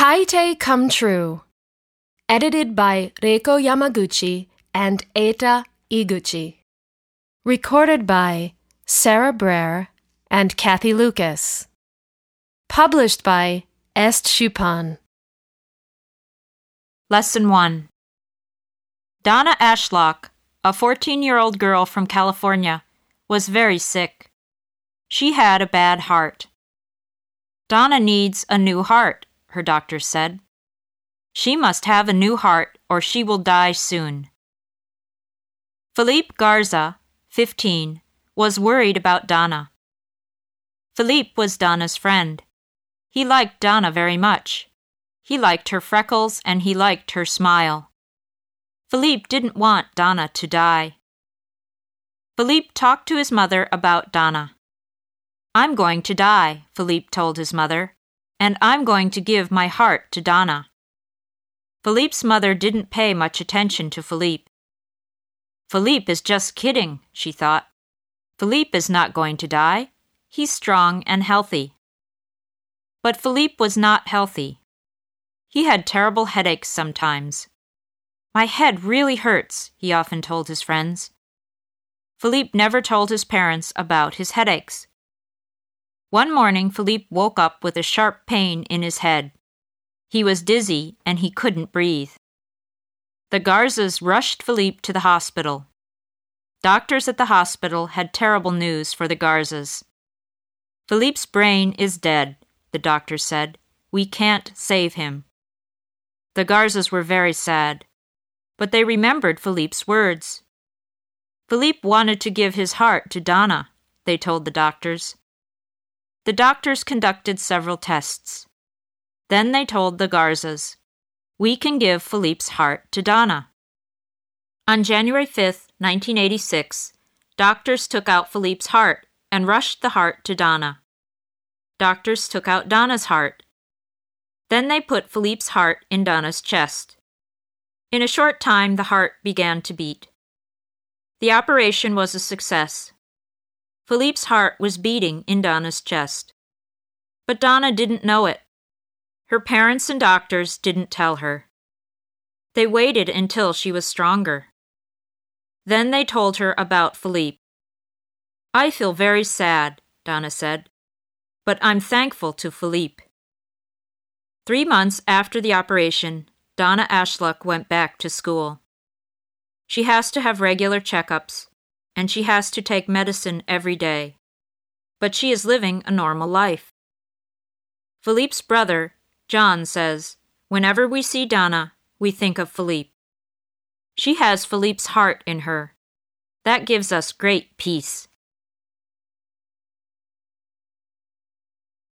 Kaite Come True, edited by Reiko Yamaguchi and Eita Iguchi. Recorded by Sarah Brer and Kathy Lucas. Published by Est Chupan. Lesson 1. Donna Ashlock, a 14-year-old girl from California, was very sick. She had a bad heart. Donna needs a new heart, her doctor said. She must have a new heart or she will die soon. Philippe Garza, 15, was worried about Donna. Philippe was Donna's friend. He liked Donna very much. He liked her freckles and he liked her smile. Philippe didn't want Donna to die. Philippe talked to his mother about Donna. "I'm going to die," Philippe told his mother, "and I'm going to give my heart to Donna." Philippe's mother didn't pay much attention to Philippe. "Philippe is just kidding," she thought. "Philippe is not going to die. He's strong and healthy." But Philippe was not healthy. He had terrible headaches sometimes. "My head really hurts," he often told his friends. Philippe never told his parents about his headaches. One morning, Philippe woke up with a sharp pain in his head. He was dizzy and he couldn't breathe. The Garzas rushed Philippe to the hospital. Doctors at the hospital had terrible news for the Garzas. "Philippe's brain is dead," the doctor said. "We can't save him." The Garzas were very sad, but they remembered Philippe's words. Philippe wanted to give his heart to Donna, they told the doctors. The doctors conducted several tests. Then they told the Garzas, "We can give Philippe's heart to Donna." On January 5, 1986, doctors took out Philippe's heart and rushed the heart to Donna. Doctors took out Donna's heart. Then they put Philippe's heart in Donna's chest. In a short time, the heart began to beat. The operation was a success. Philippe's heart was beating in Donna's chest. But Donna didn't know it. Her parents and doctors didn't tell her. They waited until she was stronger. Then they told her about Philippe. "I feel very sad," Donna said, "but I'm thankful to Philippe." 3 months after the operation, Donna Ashlock went back to school. She has to have regular checkups, and she has to take medicine every day. But she is living a normal life. Philippe's brother, John, says, "Whenever we see Donna, we think of Philippe. She has Philippe's heart in her. That gives us great peace."